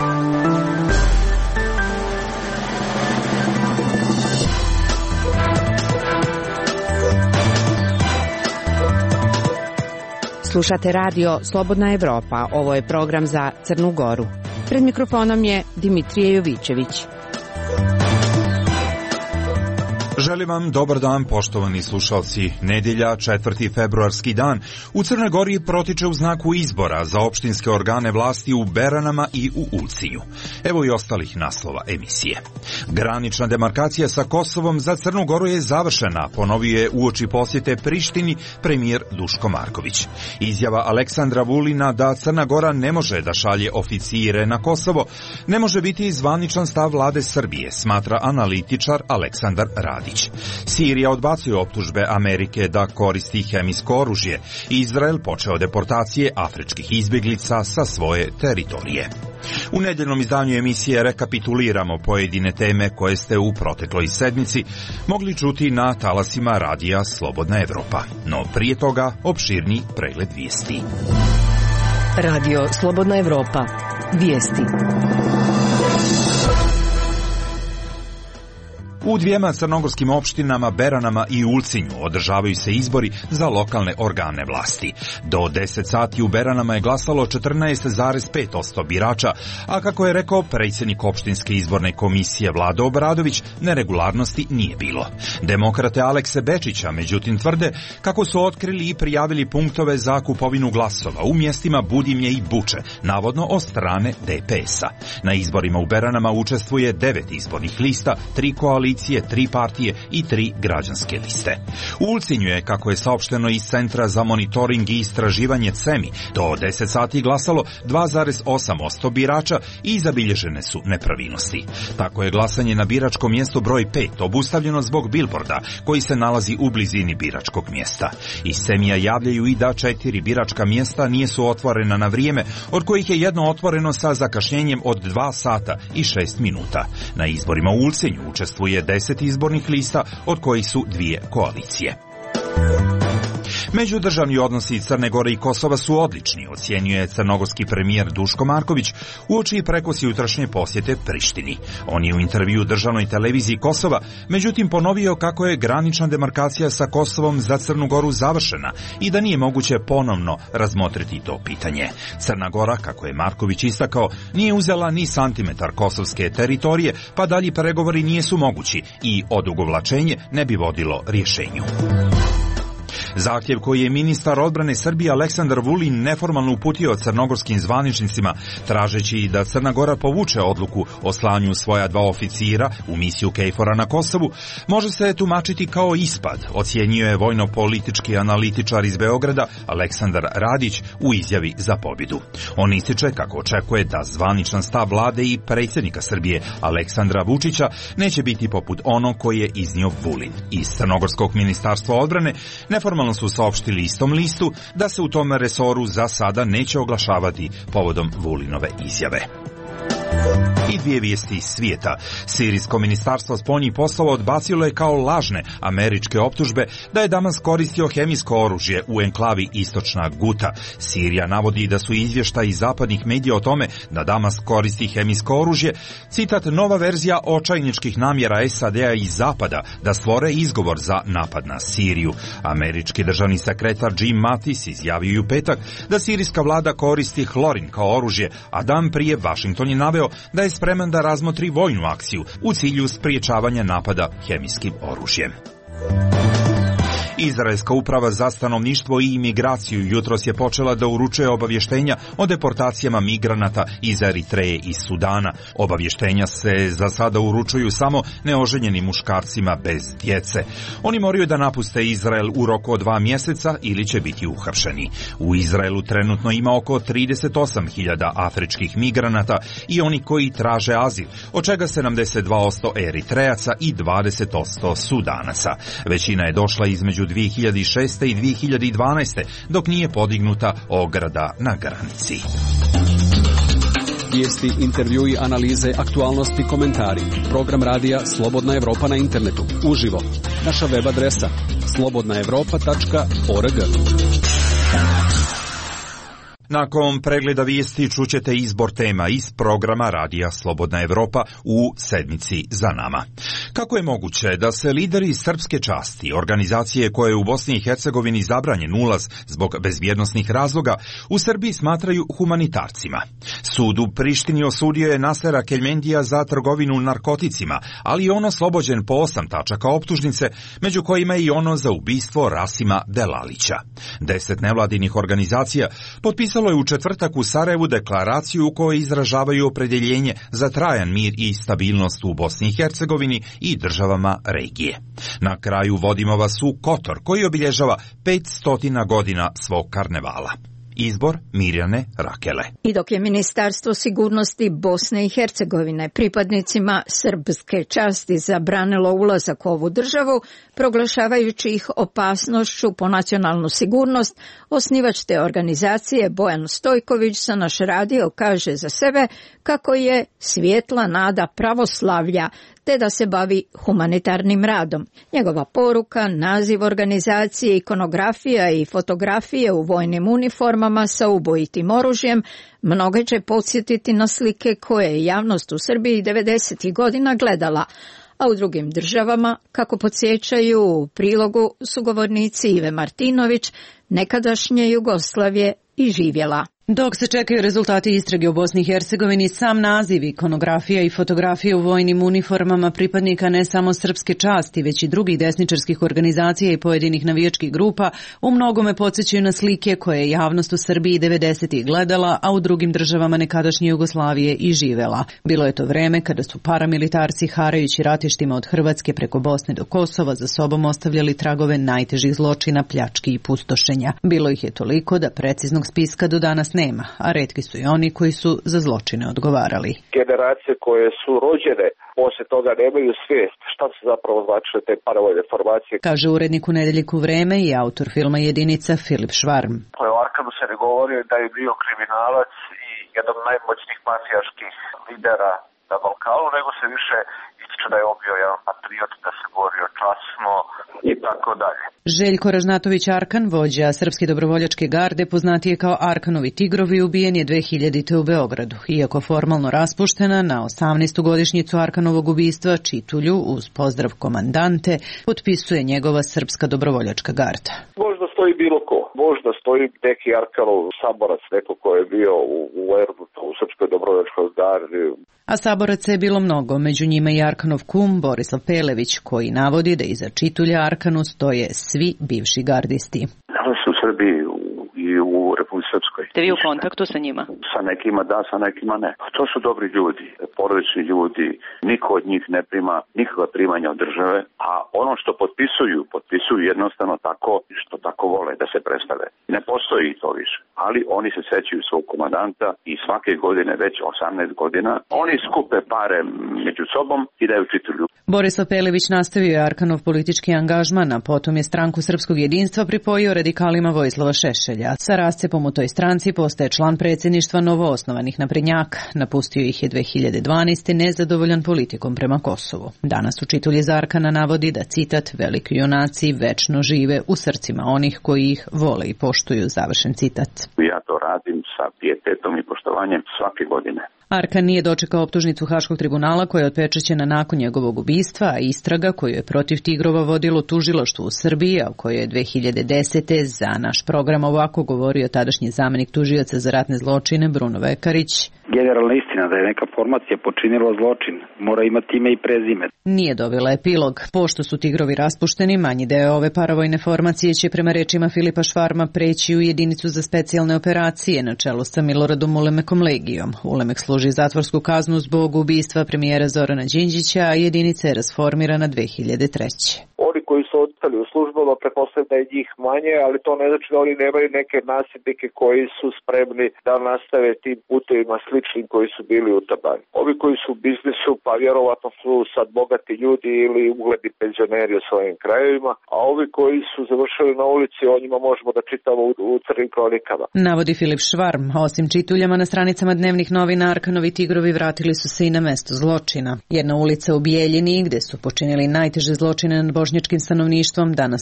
Slušate radio Slobodna Evropa. Ovo je program za Crnu Goru. Pred mikrofonom je Dimitrije Jovićević. Želim vam dobar dan, poštovani slušalci. Nedjelja, 4. februarski dan, u Crnoj Gori protiče u znaku izbora za opštinske organe vlasti u Beranama i u Ulcinju. Evo i ostalih naslova emisije. Granična demarkacija sa Kosovom za Crnu Goru je završena, ponovio je uoči posjete Prištini premijer Duško Marković. Izjava Aleksandra Vulina da Crna Gora ne može da šalje oficire na Kosovo ne može biti zvaničan stav vlade Srbije, smatra analitičar Aleksandar Radić. Sirija odbacuje optužbe Amerike da koristi hemijsko oružje. Izrael počeo deportacije afričkih izbjeglica sa svoje teritorije. U nedjeljnom izdanju emisije rekapituliramo pojedine teme koje ste u protekloj sedmici mogli čuti na talasima radija Slobodna Evropa. No prije toga opširni pregled vijesti. Radio Slobodna Evropa. Vijesti. U dvijema crnogorskim opštinama Beranama i Ulcinju održavaju se izbori za lokalne organe vlasti. Do 10 sati u Beranama je glasalo 14,5% birača, a kako je rekao predsjednik opštinske izborne komisije Vlado Obradović, neregularnosti nije bilo. Demokrate Alekse Bečića, međutim, tvrde kako su otkrili i prijavili punktove za kupovinu glasova u mjestima Budimlje i Buče, navodno od strane DPS-a. Na izborima u Beranama učestvuje 9 izbornih lista, 3 koalicije, 3 partije i 3 građanske liste. U Ulcinju je, kako je saopšteno iz Centra za monitoring i istraživanje CEMI, do 10 sati glasalo 2,8% birača i zabilježene su nepravilnosti. Tako je glasanje na biračkom mjestu broj 5 obustavljeno zbog bilborda koji se nalazi u blizini biračkog mjesta. Iz CEMI-a javljaju i da 4 biračka mjesta nisu otvorena na vrijeme, od kojih je jedno otvoreno sa zakašnjenjem od 2 sata i 6 minuta. Na izborima u Ulcinju učestvuje 10 izbornih lista, od kojih su 2 koalicije. Međudržavni odnosi Crne Gore i Kosova su odlični, ocjenjuje crnogorski premijer Duško Marković uoči prekosjutrašnje posjete Prištini. On je u intervjuu državnoj televiziji Kosova, međutim, ponovio kako je granična demarkacija sa Kosovom za Crnu Goru završena i da nije moguće ponovno razmotriti to pitanje. Crna Gora, kako je Marković istakao, nije uzela ni santimetar kosovske teritorije, pa dalji pregovori nisu mogući i odugovlačenje ne bi vodilo rješenju. Zahtjev koji je ministar odbrane Srbije Aleksandar Vulin neformalno uputio crnogorskim zvaničnicima, tražeći da Crna Gora povuče odluku o slanju svoja 2 oficira u misiju KFOR-a na Kosovu, može se tumačiti kao ispad, ocjenjuje je vojno-politički analitičar iz Beograda Aleksandar Radić u izjavi za pobjedu. On ističe kako očekuje da zvaničan stav vlade i predsjednika Srbije Aleksandra Vučića neće biti poput onog koji je iznio Vulin. Iz crnogorskog ministarstva odbrane neformalno su saopštili istom listu da se u tom resoru za sada neće oglašavati povodom Vulinove izjave. I 2 vijesti iz svijeta. Sirijsko ministarstvo spoljnih poslova odbacilo je kao lažne američke optužbe da je Damask koristio hemijsko oružje u enklavi Istočna Guta. Sirija navodi da su izvještaji zapadnih medija o tome da Damask koristi hemijsko oružje, citat, nova verzija očajničkih namjera SAD-a i Zapada da stvore izgovor za napad na Siriju. Američki državni sekretar Jim Mattis izjavio u petak da sirijska vlada koristi hlorin kao oružje, a dan prije Washington je naveo da je spreman da razmotri vojnu akciju u cilju spriječavanja napada hemijskim oružjem. Izraelska uprava za stanovništvo i imigraciju jutros je počela da uručuje obavještenja o deportacijama migranata iz Eritreje i Sudana. Obavještenja se za sada uručuju samo neoženjenim muškarcima bez djece. Oni moraju da napuste Izrael u roku od 2 mjeseca ili će biti uhapšeni. U Izraelu trenutno ima oko 38.000 afričkih migranata i oni koji traže azil, od čega 72% Eritrejaca i 20% Sudanaca. Većina je došla između 2006. i 2012. dok nije podignuta ograda na granici. Vijesti, intervjui, analize, aktualnosti, komentari. Program radija Slobodna Evropa na internetu. Uživo. Naša web adresa slobodnaevropa.org. Nakon pregleda vijesti čućete izbor tema iz programa Radija Slobodna Evropa u sedmici za nama. Kako je moguće da se lideri srpske časti, organizacije koje je u Bosni i Hercegovini zabranjen ulaz zbog bezbjednosnih razloga, u Srbiji smatraju humanitarcima? Sud u Prištini osudio je Nasera Keljmendija za trgovinu narkoticima, ali on oslobođen po 8 tačaka optužnice, među kojima je i ono za ubistvo Rasima Delalića. 10 nevladinih organizacija potpisalo je u četvrtak u Sarajevu deklaraciju u kojoj izražavaju opredjeljenje za trajan mir i stabilnost u Bosni i Hercegovini i državama regije. Na kraju vodimo vas u Kotor, koji obilježava 500 godina svog karnevala. Izbor Mirjane Rakele. I dok je Ministarstvo sigurnosti Bosne i Hercegovine pripadnicima srpske časti zabranilo ulazak u ovu državu, proglašavajući ih opasnošću po nacionalnu sigurnost, osnivač te organizacije Bojan Stojković za naš radio kaže za sebe kako je svjetla nada pravoslavlja te da se bavi humanitarnim radom. Njegova poruka, naziv organizacije, ikonografija i fotografije u vojnim uniformama sa ubojitim oružjem mnoge će podsjetiti na slike koje je javnost u Srbiji 90. godina gledala, a u drugim državama, kako podsjećaju u prilogu sugovornici Ive Martinović, nekadašnje Jugoslavije i živjela. Dok se čekaju rezultati istrage u Bosni i Hercegovini, sam naziv, ikonografija i fotografije u vojnim uniformama pripadnika ne samo srpske časti, već i drugih desničarskih organizacija i pojedinih navijačkih grupa u mnogome podsjećaju na slike koje je javnost u Srbiji 90. gledala, a u drugim državama nekadašnje Jugoslavije i živela. Bilo je to vreme kada su paramilitarci harajući ratištima od Hrvatske preko Bosne do Kosova za sobom ostavljali tragove najtežih zločina, pljački i pustošenja. Bilo ih je toliko da preciznog spiska do danas nema, a retki su i oni koji su za zločine odgovarali. Generacije koje su rođene poslije toga nemaju svijest šta su zapravo značile te paravojne formacije. Kaže urednik u Nedeljiku Vreme i autor filma Jedinica Filip Švarm. O Arkanu se ne govori da je bio kriminalac i jedan od najmoćnijih mafijaških lidera na Balkanu, nego se više ističe da je on bio jedan patriot, da se borio časno i tako dalje. Željko Ražnatović Arkan, vođa Srpske dobrovoljačke garde, poznatije kao Arkanovi tigrovi, ubijen je 2000. u Beogradu. Iako formalno raspuštena, na 18. godišnjicu Arkanovog ubistva Čitulju, uz pozdrav komandante, potpisuje njegova Srpska dobrovoljačka garda. Možda stoji bilo ko. Možda stoji neki Arkanov saborac, neko ko je bio u Erbutu, u Srpskoj dobrovoljačkoj gardi. A saboraca je bilo mnogo, među njima i Arkanov kum Borislav Pelević, koji navodi da iza Čitulja Arkanu stoje svi bivši gardisti. Nalazi se u Srbiji i u Republici Srpskoj. Ste vi u kontaktu sa njima? Sa nekima da, sa nekima ne. To su dobri ljudi, porodični ljudi, niko od njih ne prima nikakva primanja od države, a ono što potpisuju jednostavno tako što tako vole da se predstave. Ne postoji to više, ali oni se sećaju svog komandanta i svake godine, već 18 godina, oni skupe pare među sobom i daju Čitulju. Borislav Pelević nastavio je Arkanov politički angažman, a potom je Stranku srpskog jedinstva pripojio radikalima Vojislava Šešelja. Sa rascepom u toj stranci postaje član predsjedništva novoosnovanih naprednjaka. Napustio ih je 2012. nezadovoljan politikom prema Kosovu. Danas u Čitulji iz Arkana navodi da, citat, veliki junaci večno žive u srcima onih koji ih vole i poštuju, završen citat. Ja to radim sa pijetetom i poštovanjem svake godine. Arkan nije dočekao optužnicu Haškog tribunala koja je otpečećena nakon njegovog ubistva, a istraga koju je protiv tigrova vodilo tužilaštvo u Srbiji, a u kojoj je 2010. za naš program ovako govorio tadašnji zamenik tužioca za ratne zločine Bruno Vekarić. Generalna istina da je neka formacija počinila zločin mora imati ime i prezime. Nije dobila epilog. Pošto su tigrovi raspušteni, manji deo ove paravojne formacije će prema rečima Filipa Švarma preći u jedinicu za specijalne operacije na čelu sa Miloradom Ulemekom Legijom. Ulemek služi zatvorsku kaznu zbog ubistva premijera Zorana Đinđića, a jedinica je rasformirana 2003. Oni koji su ostali u službama, pretpostavljam da je njih manje, ali to ne znači da oni nemaju neke nasljednike koji su spremni da nastave tim putevima sličnim koji su bili utabani. Ovi koji su u biznisu, pa vjerovatno su sad bogati ljudi ili ugledni penzioneri u svojim krajevima, a ovi koji su završili na ulici, o njima možemo da čitamo u crnim kronikama. Navodi Filip Švarm. Osim čituljama na stranicama dnevnih novina, Arkanovi tigrovi vratili su se i na mesto zločina. Jedna ulica u Bijeljini, gde su počinili najteže zločine nad bošnjačkim stanovništvom, danas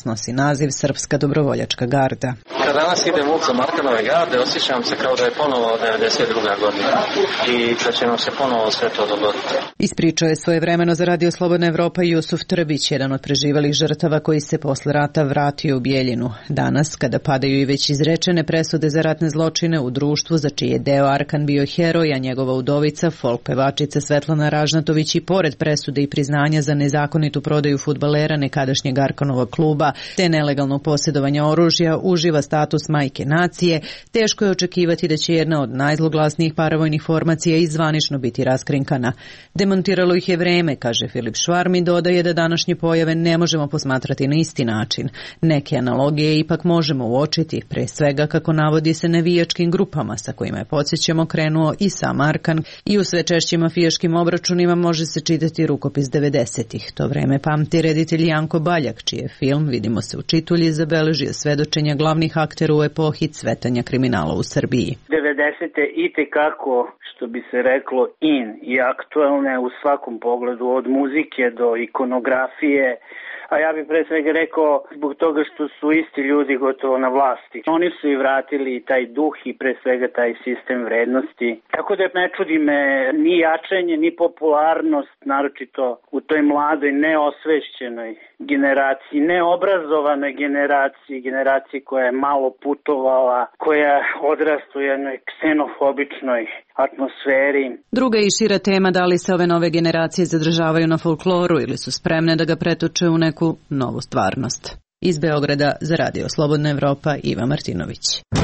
nosi naziv Srpska dobrovoljačka garda. Kad danas ide MUP za Markanove garde, osjećam se kao da je ponovo 92. godina i da će nam se ponovo sve to dogoditi. Ispričao je svojevremeno za Radio Slobodna Evropa Jusuf Trbić, jedan od preživelih žrtava koji se posle rata vratio u Bijeljinu. Danas, kada padaju i već izrečene presude za ratne zločine u društvu za čiji je deo Arkan bio heroj, a njegova udovica, folk pevačica Svetlana Ražnatović i pored presude i priznanja za nezakonitu prodaju fudbalera nekadašnjeg Arkanovog kluba te nelegalnog posjedovanja oružja uživa status majke nacije, teško je očekivati da će jedna od najzloglasnijih paravojnih formacija i zvanično biti raskrinkana. Demontiralo ih je vreme, kaže Filip Švarm i dodaje da današnje pojave ne možemo posmatrati na isti način. Neke analogije ipak možemo uočiti, pre svega kako navodi se navijačkim grupama sa kojima je, podsjećamo, krenuo i sam Arkan i u sve češćim mafijaškim obračunima može se čitati rukopis 90-ih. To vreme pamti reditelj Janko Baljak, čiji je film Vidimo se u Čitulji zabeležio svedočenja glavnih aktera u epohi cvetanja kriminala u Srbiji. 90-te itekako, što bi se reklo, i aktuelne u svakom pogledu, od muzike do ikonografije, a ja bih pre svega rekao zbog toga što su isti ljudi gotovo na vlasti. Oni su i vratili taj duh i pre svega taj sistem vrednosti. Tako da ne čudi me ni jačanje, ni popularnost, naročito u toj mladoj, neosvešćenoj generaciji, neobrazovanoj generaciji koja je malo putovala, koja odrasta u jednoj ksenofobičnoj atmosferi. Druga i šira tema, da li se ove nove generacije zadržavaju na folkloru ili su spremne da ga pretoče u neku novu stvarnost. Iz Beograda za Radio Slobodna Evropa, Iva Martinović.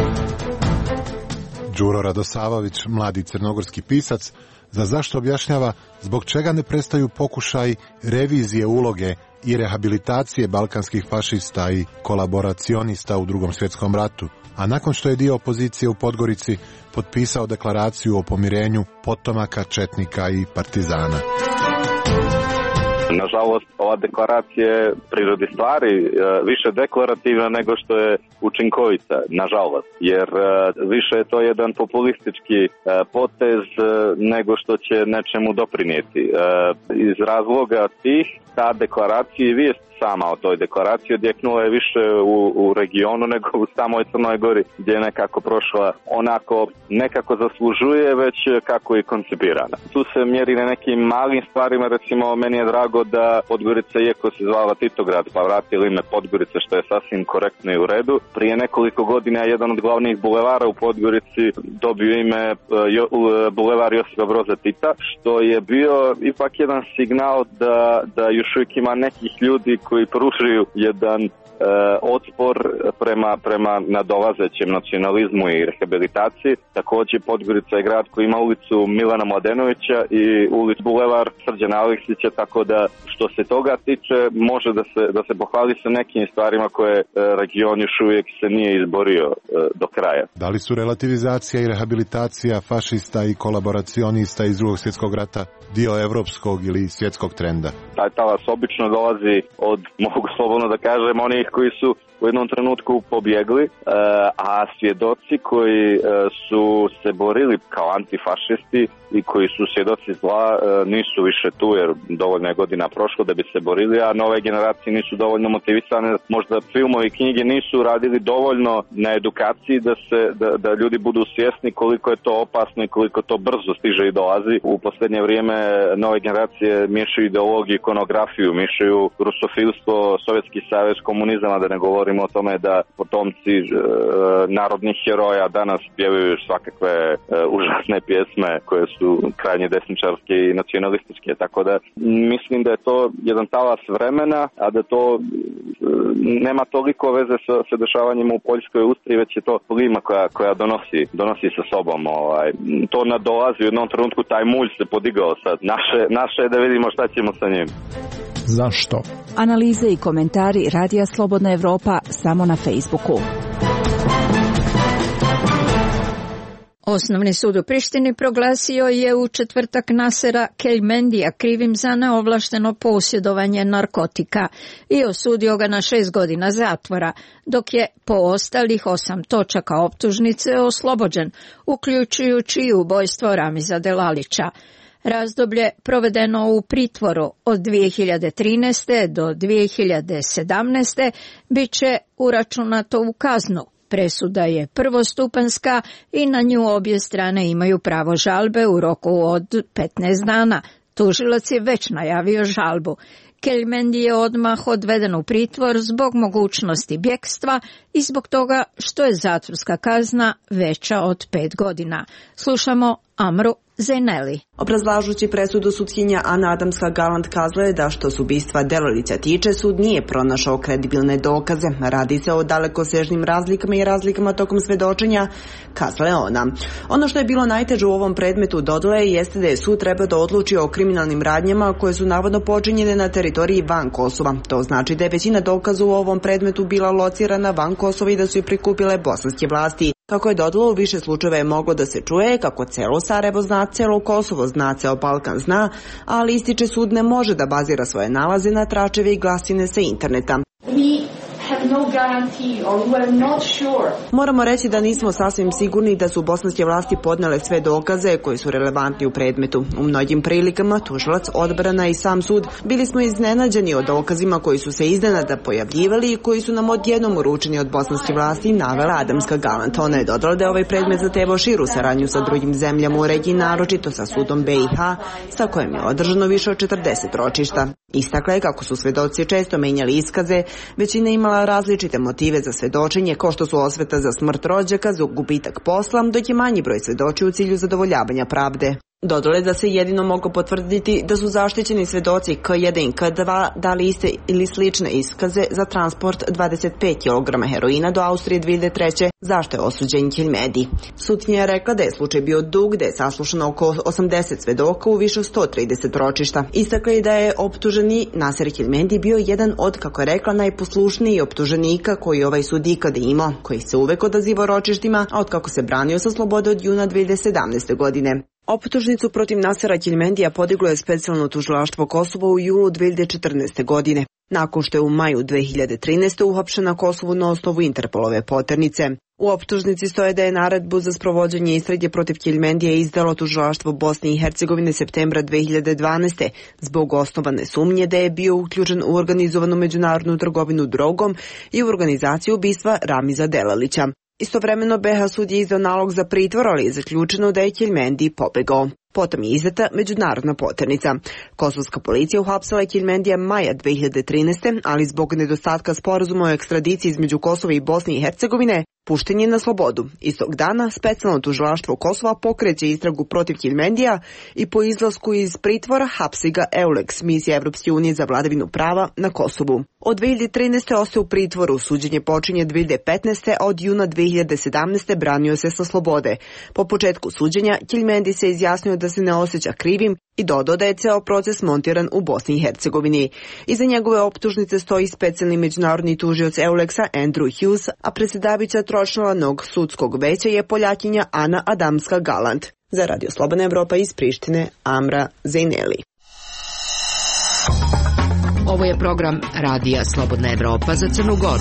Đuro Radosavović, mladi crnogorski pisac, za zašto objašnjava zbog čega ne prestaju pokušaj revizije uloge i rehabilitacije balkanskih fašista i kolaboracionista u Drugom svjetskom ratu, a nakon što je dio opozicije u Podgorici potpisao deklaraciju o pomirenju potomaka, četnika i partizana. Nažalost, ova deklaracija je prirodi stvari više deklarativna nego što je učinkovita, nažalost, jer više je to jedan populistički potez nego što će nečemu doprinijeti. Iz razloga tih, ta deklaracija i vijest sama o toj deklaraciji odjeknula je više u regionu nego u samoj Crnoj Gori, gdje je nekako prošla onako nekako zaslužuje, već kako je koncipirana. Tu se mjeri na nekim malim stvarima, recimo meni je drago da Podgorica, iako se zvala Titograd, pa vratili ime Podgorica, što je sasvim korektno i u redu. Prije nekoliko godina jedan od glavnih bulevara u Podgorici dobio ime bulevar Josipa Broza Tita, što je bio ipak jedan signal da još uvijek ima nekih ljudi koji pružuju jedan otpor prema nadolazećem nacionalizmu i rehabilitaciji. Također Podgorica je grad koji ima ulicu Milana Mladenovića i ulicu Bulevar Srđana Aleksića, tako da što se toga tiče može da se pohvali sa nekim stvarima koje region još uvijek se nije izborio do kraja. Da li su relativizacija i rehabilitacija fašista i kolaboracionista iz Drugog svjetskog rata dio evropskog ili svjetskog trenda? Taj talas obično dolazi od, mogu slobodno da kažem, onih koji su u jednom trenutku pobjegli, a svjedoci koji su se borili kao antifašisti i koji su svjedoci zla nisu više tu, jer dovoljno je godina prošlo da bi se borili, a nove generacije nisu dovoljno motivisane. Možda filmovi i knjige nisu radili dovoljno na edukaciji da ljudi budu svjesni koliko je to opasno i koliko to brzo stiže i dolazi. U posljednje vrijeme nove generacije miješaju ideologiju, ikonografiju, miješaju rusofilstvo, Sovjetski savez, komunizam, da ne govorimo o tome da potomci narodnih heroja danas pjevaju svakakve užasne pjesme koje su krajnje desničarske i nacionalističke. Tako da mislim da je to jedan talas vremena, a da to nema toliko veze sa dešavanjima u Poljskoj i Austriji, već je to klima koja donosi sa sobom. To nadolazi u jednom trenutku, taj mulj se podigao sad. Naše je da vidimo šta ćemo sa njim. Zašto? Analize i komentari Radija Slobodna Evropa samo na Facebooku. Osnovni sud u Prištini proglasio je u četvrtak Nasera Kelmendija krivim za neovlašteno posjedovanje narkotika i osudio ga na 6 godina zatvora, dok je po ostalih 8 točaka optužnice oslobođen, uključujući i ubojstvo Ramiza Delalića. Razdoblje provedeno u pritvoru od 2013. do 2017. bit će uračunato u kaznu. Presuda je prvostupanjska i na nju obje strane imaju pravo žalbe u roku od 15 dana. Tužilac je već najavio žalbu. Kelmendi je odmah odveden u pritvor zbog mogućnosti bjegstva i zbog toga što je zatvorska kazna veća od 5 godina. Slušamo Amru Zeneli. Obrazlažući presudu, sutkinja Ana Adamska-Galant kazala je da što se ubistva Delalića tiče, sud nije pronašao kredibilne dokaze. Radi se o dalekosežnim razlikama i razlikama tokom svedočenja, kazala je ona. Ono što je bilo najteže u ovom predmetu, dodala je, jeste da je sud trebao da odluči o kriminalnim radnjama koje su navodno počinjene na teritoriji van Kosova. To znači da je većina dokaza u ovom predmetu bila locirana van Kosova i da su je prikupile bosanske vlasti. Kako je dodalo, u više slučajeva je moglo da se čuje kako celo Sarajevo zna, celo Kosovo zna, ceo Balkan zna, ali ističe sud ne može da bazira svoje nalaze na tračeve i glasine sa interneta. Moramo reći da nismo sasvim sigurni da su bosanske vlasti podnele sve dokaze koji su relevantni u predmetu. U mnogim prilikama tužilac, odbrana i sam sud bili smo iznenađeni o dokazima koji su se iznenada pojavljivali i koji su nam odjednom uručeni od bosanske vlasti, navela Adamska-Galant. Ona je dodala da je ovaj predmet zatevao širu saradnju sa drugim zemljama u regiji, naročito sa sudom BiH, sa kojim je održano više od 40 ročišta. Istakla je kako su svedoci često menjali iskaze, većina imala različite motive za svedočenje, kao što su osveta za smrt rođaka, za gubitak posla, dok je manji broj svedoči u cilju zadovoljavanja pravde. Dodale da se jedino mogu potvrditi da su zaštićeni svedoci K1 i K2 dali iste ili slične iskaze za transport 25 kg heroina do Austrije 2003. zašto je osuđen Kelmedi. Sutkinja je rekla da je slučaj bio dug, da je saslušano oko 80 svedoka u više od 130 ročišta. Istakla je da je optuženi Naser Kelmedi bio jedan od, kako je rekla, najposlušnijih optuženika koji ovaj sud ikada imao, koji se uvek odazivao ročištima, a od kako se branio sa slobode od juna 2017. godine. Optužnicu protiv Nasera Kelmendija podiglo je specijalno tužilaštvo Kosova u julu 2014. godine, nakon što je u maju 2013. uhapšen na Kosovu na osnovu Interpolove poternice. U optužnici stoje da je naredbu za sprovođenje istrage protiv Kelmendija izdalo tužilaštvo Bosne i Hercegovine septembra 2012. zbog osnovane sumnje da je bio uključen u organizovanu međunarodnu trgovinu drogom i u organizaciju ubistva Ramiza Delalića. Istovremeno BiH sud je izdao nalog za pritvor, ali je zaključeno da je Kelmendi pobegao. Potom je izdata međunarodna poternica. Kosovska policija uhapsila je Kelmendija maja 2013. ali zbog nedostatka sporazuma o ekstradiciji između Kosova i Bosne i Hercegovine pušten je na slobodu. Istog dana specijalno tužilaštvo Kosova pokreće istragu protiv Kelmendija i po izlasku iz pritvora hapsi ga EULEX, misija Evropske unije za vladavinu prava na Kosovu. Od 2013. ostaje u pritvoru, suđenje počinje 2015. a od juna 2017. branio se sa slobode. Po početku suđenja Kelmendi se izjasnio da se ne osjeća krivim i dodao da je ceo proces montiran u Bosni i Hercegovini. Iza njegove optužnice stoji specijalni međunarodni tužioc EULEX-a Andrew Hughes, a predsjedavajuća tročlanog sudskog veća je Poljakinja Ana Adamska-Galant. Za Radio Slobodna Evropa iz Prištine, Amra Zeneli. Ovo je program Radija Slobodna Evropa za Crnu Goru.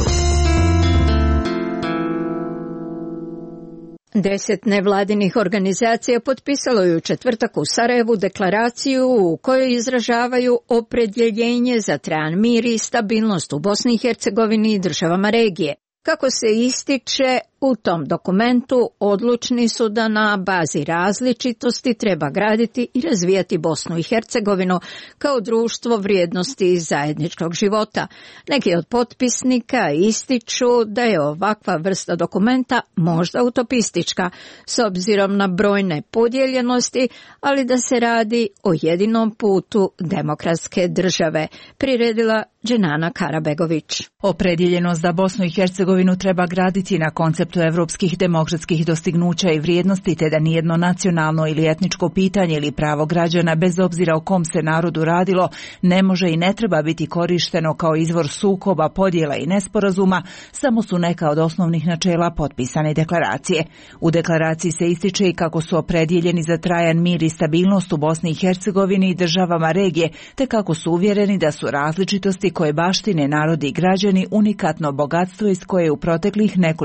10 nevladinih organizacija potpisalo je u četvrtak u Sarajevu deklaraciju u kojoj izražavaju opredjeljenje za trajan mir i stabilnost u Bosni i Hercegovini i državama regije. Kako se ističe u tom dokumentu, odlučni su da na bazi različitosti treba graditi i razvijati Bosnu i Hercegovinu kao društvo vrijednosti i zajedničkog života. Neki od potpisnika ističu da je ovakva vrsta dokumenta možda utopistička, s obzirom na brojne podijeljenosti, ali da se radi o jedinom putu demokratske države, priredila Dženana Karabegović. Opredjeljenost da Bosnu i Hercegovinu treba graditi na konceptu evropskih demokratskih dostignuća i vrijednosti, te da nijedno nacionalno ili etničko pitanje ili pravo građana, bez obzira o kom se narodu radilo, ne može i ne treba biti korišteno kao izvor sukoba, podjela i nesporazuma, samo su neka od osnovnih načela potpisane deklaracije. U deklaraciji se ističe i kako su opredjeljeni za trajan mir i stabilnost u Bosni i Hercegovini i državama regije, te kako su uvjereni da su različitosti koje baštine narodi i građani unikatno bogatstvo iz koje u proteklih nekoliko vijekova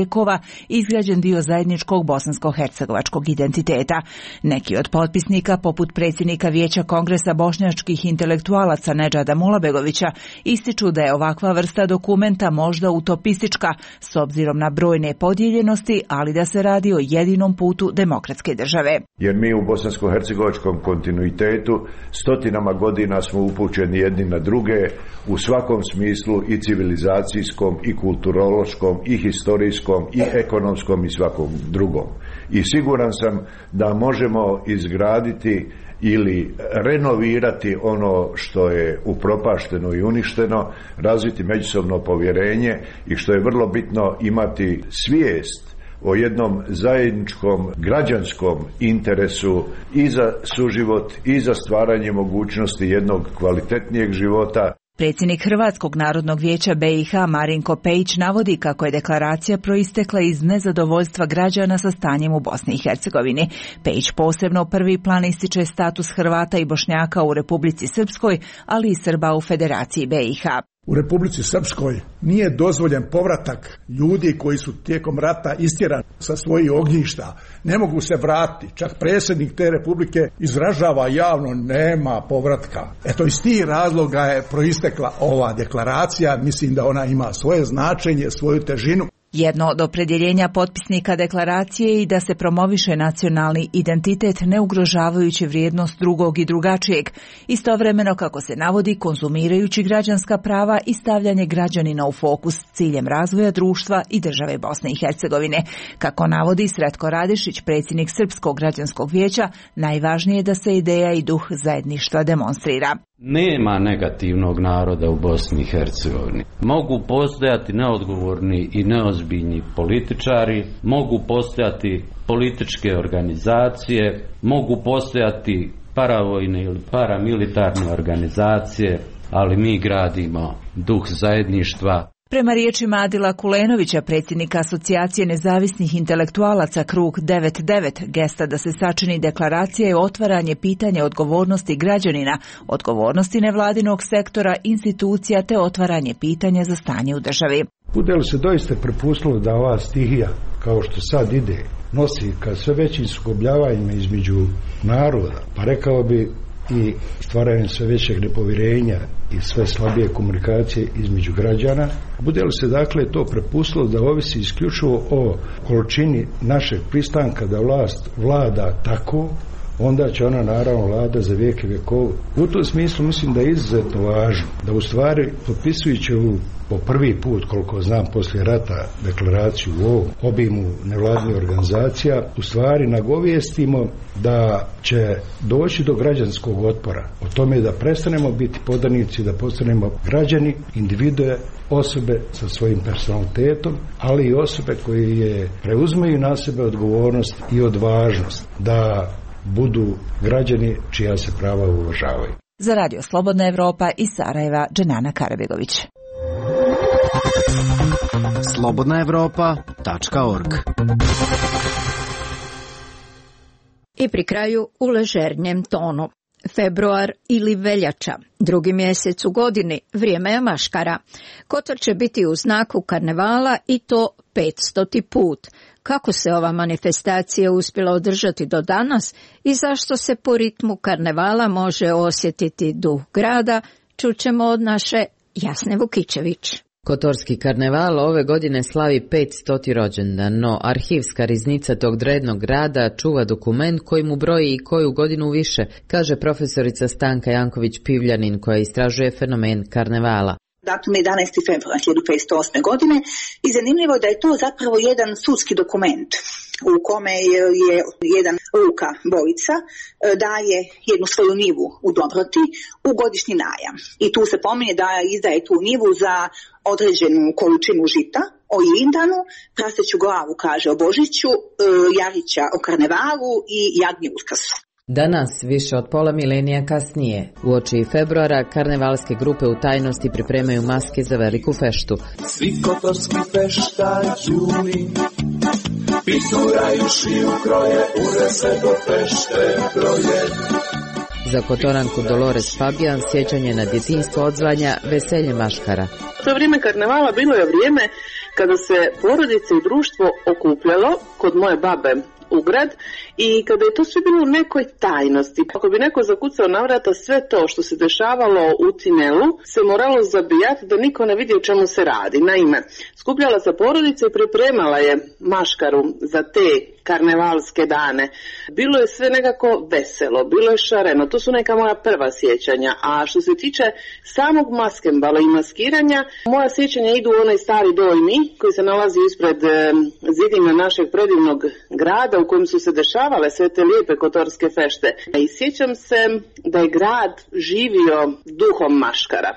vjekova izgrađen dio zajedničkog bosansko-hercegovačkog identiteta. Neki od potpisnika, poput predsjednika Vijeća Kongresa bošnjačkih intelektualaca Nedžada Mulabegovića, ističu da je ovakva vrsta dokumenta možda utopistička s obzirom na brojne podijeljenosti, ali da se radi o jedinom putu demokratske države. Jer mi u bosansko-hercegovačkom kontinuitetu stotinama godina smo upućeni jedni na druge u svakom smislu, i civilizacijskom, i kulturološkom, i historijskom, i ekonomskom, i svakom drugom. I siguran sam da možemo izgraditi ili renovirati ono što je upropašteno i uništeno, razviti međusobno povjerenje i što je vrlo bitno imati svijest o jednom zajedničkom građanskom interesu i za suživot i za stvaranje mogućnosti jednog kvalitetnijeg života. Predsjednik Hrvatskog narodnog vijeća BiH Marinko Pejić navodi kako je deklaracija proistekla iz nezadovoljstva građana sa stanjem u Bosni i Hercegovini. Pejić posebno prvi plan ističe status Hrvata i Bošnjaka u Republici Srpskoj, ali i Srba u Federaciji BiH. U Republici Srpskoj nije dozvoljen povratak ljudi koji su tijekom rata istjerani sa svojih ognjišta. Ne mogu se vratiti. Čak predsjednik te republike izražava javno nema povratka. Eto, iz tih razloga je proistekla ova deklaracija. Mislim da ona ima svoje značenje, svoju težinu. Jedno od opredjeljenja potpisnika deklaracije je i da se promoviše nacionalni identitet ne ugrožavajući vrijednost drugog i drugačijeg, istovremeno kako se navodi konzumirajući građanska prava i stavljanje građanina u fokus s ciljem razvoja društva i države Bosne i Hercegovine. Kako navodi Sretko Radišić, predsjednik Srpskog građanskog vijeća, najvažnije je da se ideja i duh zajedništva demonstrira. Nema negativnog naroda u Bosni i Hercegovini. Mogu postojati neodgovorni i neozbiljni političari, mogu postojati političke organizacije, mogu postojati paravojne ili paramilitarne organizacije, ali mi gradimo duh zajedništva. Prema riječima Adila Kulenovića, predsjednika Asocijacije nezavisnih intelektualaca Krug 99, gesta da se sačini deklaracija je otvaranje pitanja odgovornosti građanina, odgovornosti nevladinog sektora, institucija te otvaranje pitanja za stanje u državi. Bude li se doista prepustilo da ova stihija, kao što sad ide, nosi ka sve većim sukobljavanjima između naroda, pa rekao bi i stvaranje sve većeg nepovjerenja i sve slabije komunikacije između građana. Bude li se dakle to prepustilo da ovisi isključivo o količini našeg pristanka da vlast vlada tako, onda će ona naravno vlada za vijeke vjekova. U tom smislu mislim da je izuzetno važno da u stvari potpisujući ovu po prvi put, koliko znam, poslije rata deklaraciju u ovom obimu nevladinih organizacija, u stvari nagovijestimo da će doći do građanskog otpora. O tome da prestanemo biti podanici, da postanemo građani, individue, osobe sa svojim personalitetom, ali i osobe koje preuzmeju na sebe odgovornost i odvažnost da budu građani čija se prava uvažavaju. Za Radio Slobodna Evropa iz Sarajeva, Dženana Karabegović. slobodnaevropa.org. I pri kraju u ležernjem tonu. Februar ili veljača, drugi mjesec u godini, vrijeme je maškara. Kotor će biti u znaku karnevala i to 500. put. Kako se ova manifestacija uspjela održati do danas i zašto se po ritmu karnevala može osjetiti duh grada, čućemo od naše Jasne Vukičević. Kotorski karneval ove godine slavi 500. rođendan, no arhivska riznica tog drednog grada čuva dokument koji mu broji i koju godinu više, kaže profesorica Stanka Janković-Pivljanin koja istražuje fenomen karnevala. Datum 11. februar 1508. godine i zanimljivo da je to zapravo jedan sudski dokument u kome je jedan Luka Bojica daje jednu svoju nivu u Dobroti u godišnji najam. I tu se pominje da izdaje tu nivu za određenu količinu žita o Ilindanu, praseću glavu kaže o Božiću, Jarića o karnevalu i Jagnje Uskrsu. Danas, više od pola milenija kasnije, uoči februara, karnevalske grupe u tajnosti pripremaju maske za veliku feštu. Svi kotorski feštađuni pituraju, šiju kroje, ure se do fešte broje. Za Kotoranku Dolores Fabijan sjećanje na djetinjstvo odzvanja veselje maškara. To vrijeme karnevala bilo je vrijeme kada se porodice i društvo okupljalo kod moje babe u grad i kada je to sve bilo u nekoj tajnosti. Ako bi neko zakucao na vrata, sve to što se dešavalo u tunelu se moralo zabijati da niko ne vidi o čemu se radi. Naime, skupljala se porodica i pripremala je maškaru za te karnevalske dane. Bilo je sve nekako veselo, bilo je šareno, to su neka moja prva sjećanja. A što se tiče samog maskembala i maskiranja, moja sjećanja idu u onaj stari dojmi koji se nalazi ispred zidina našeg predivnog grada u kojem su se dešavale sve te lijepe kotorske fešte. I sjećam se da je grad živio duhom maškara.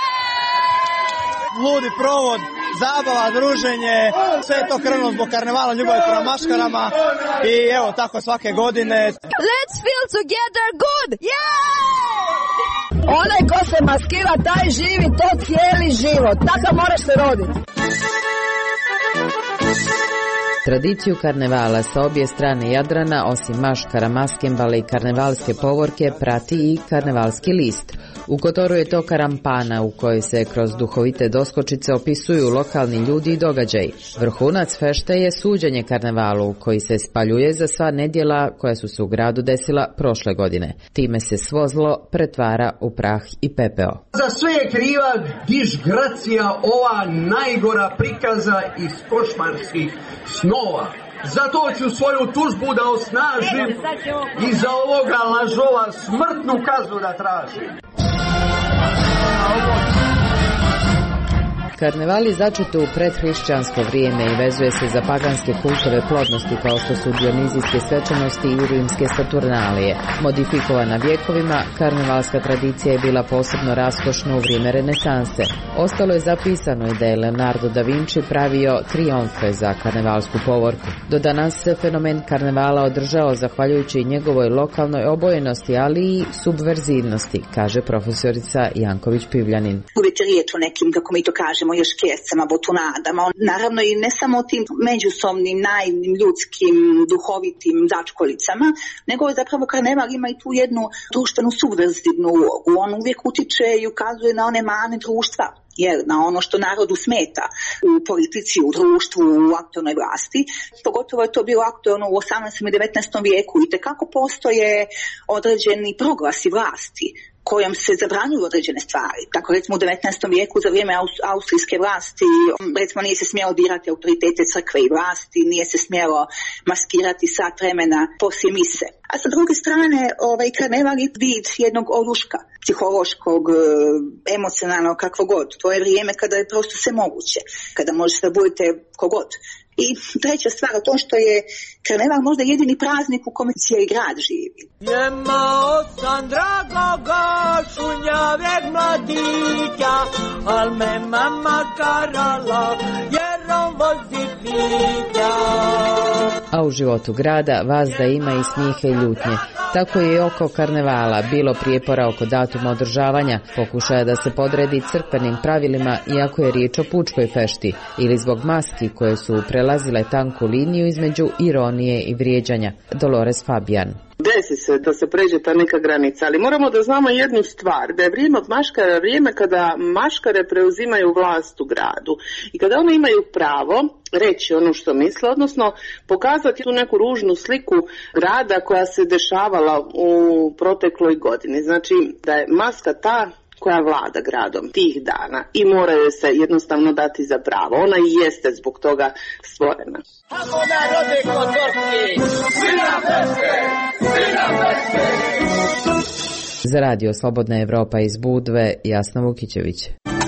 Ludi provod, zabava, druženje, sve je to krenulo zbog karnevala, ljubavi prema maškarama i evo tako svake godine. Let's feel together good! Yeah! Onaj ko se maskira, taj živi to cijeli život. Tako moraš se roditi. Tradiciju karnevala sa obje strane Jadrana, osim maškara, maskembala i karnevalske povorke, prati i karnevalski list. U Kotoru je to karampana u kojoj se kroz duhovite doskočice opisuju lokalni ljudi i događaji. Vrhunac fešte je suđenje karnevalu koji se spaljuje za sva nedjela koja su se u gradu desila prošle godine. Time se svo zlo pretvara u prah i pepeo. Za sve je kriva disgracija, ova najgora prikaza iz košmarskih snova. Zato ću svoju tužbu da osnažim i za ovoga lažova smrtnu kaznu da tražim. Karneval je začet u predhrišćansko vrijeme i vezuje se za paganske kultove plodnosti kao što su dionizijske svečanosti i rimske saturnalije. Modifikovana vjekovima, karnevalska tradicija je bila posebno raskošna u vrijeme renesanse. Ostalo je zapisano i da je Leonardo da Vinci pravio trijomfe za karnevalsku povorku. Do danas se fenomen karnevala održao zahvaljujući njegovoj lokalnoj obojenosti, ali i subverzivnosti, kaže profesorica Janković Pivljanin. Uvijek je riječ o nekim, kako mi to kažemo, još kjesama, botunadama, naravno i ne samo tim međusobnim, naivnim, ljudskim, duhovitim začkolicama, nego zapravo karneval ima i tu jednu društvenu subverzivnu ulogu. On uvijek utiče i ukazuje na one mane društva, jer na ono što narodu smeta u politici, u društvu, u aktualnoj vlasti. Pogotovo je to bilo aktualno u 18. i 19. vijeku i tekako postoje određeni proglasi vlasti kojom se zabranjuju određene stvari. Tako recimo u 19. vijeku za vrijeme austrijske vlasti recimo nije se smjelo dirati autoritete crkve i vlasti, nije se smjelo maskirati sat vremena poslije mise. A sa druge strane karneval je vid jednog oruška, psihološkog, emocionalnog, kakvo god. To je vrijeme kada je prosto sve moguće, kada možete da budete kogod. I treća stvar, to što je karneval možda jedini praznik u kome cijeli grad živi. Jemao sam dragoga šunjaveg mladića, al me mama karala jer on vozi pića. A u životu grada vazda ima i smijehe i ljutnje. Tako je i oko karnevala bilo prijepora oko datuma održavanja, pokušaja da se podredi crkvenim pravilima iako je riječ o pučkoj fešti, ili zbog maski koje su prelazile tanku liniju između ironije i vrijeđanja. Dolores Fabian. Desi se da se pređe ta neka granica, ali moramo da znamo jednu stvar, da je vrijeme od maškara vrijeme kada maškare preuzimaju vlast u gradu i kada one imaju pravo reći ono što misle, odnosno pokazati tu neku ružnu sliku grada koja se dešavala u protekloj godini. Znači da je maska ta koja vlada gradom tih dana i mora joj se jednostavno dati za pravo. Ona i jeste zbog toga stvorena. Za radio Slobodna Evropa iz Budve, Jasna Vukićević.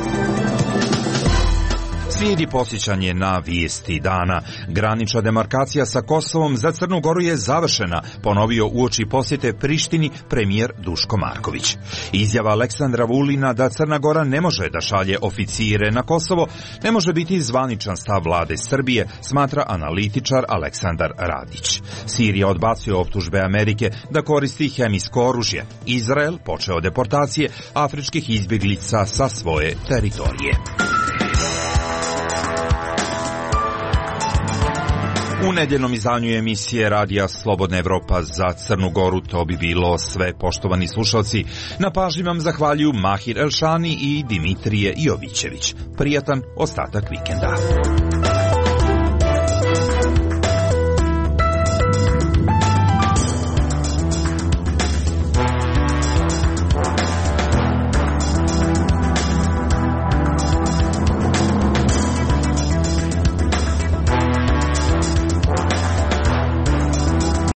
Slijedi posjećanje na vijesti dana. Granična demarkacija sa Kosovom za Crnu Goru je završena, ponovio uoči posjete Prištini premijer Duško Marković. Izjava Aleksandra Vulina da Crna Gora ne može da šalje oficire na Kosovo ne može biti zvaničan stav vlade Srbije, smatra analitičar Aleksandar Radić. Sirija odbacuje optužbe Amerike da koristi hemijsko oružje. Izrael počeo deportacije afričkih izbjeglica sa svoje teritorije. U nedjeljnom izdanju emisije Radija Slobodna Evropa za Crnu Goru to bi bilo sve, poštovani slušalci. Na pažnji vam zahvaljuju Mahir Elšani i Dimitrije Jovićević. Prijatan ostatak vikenda.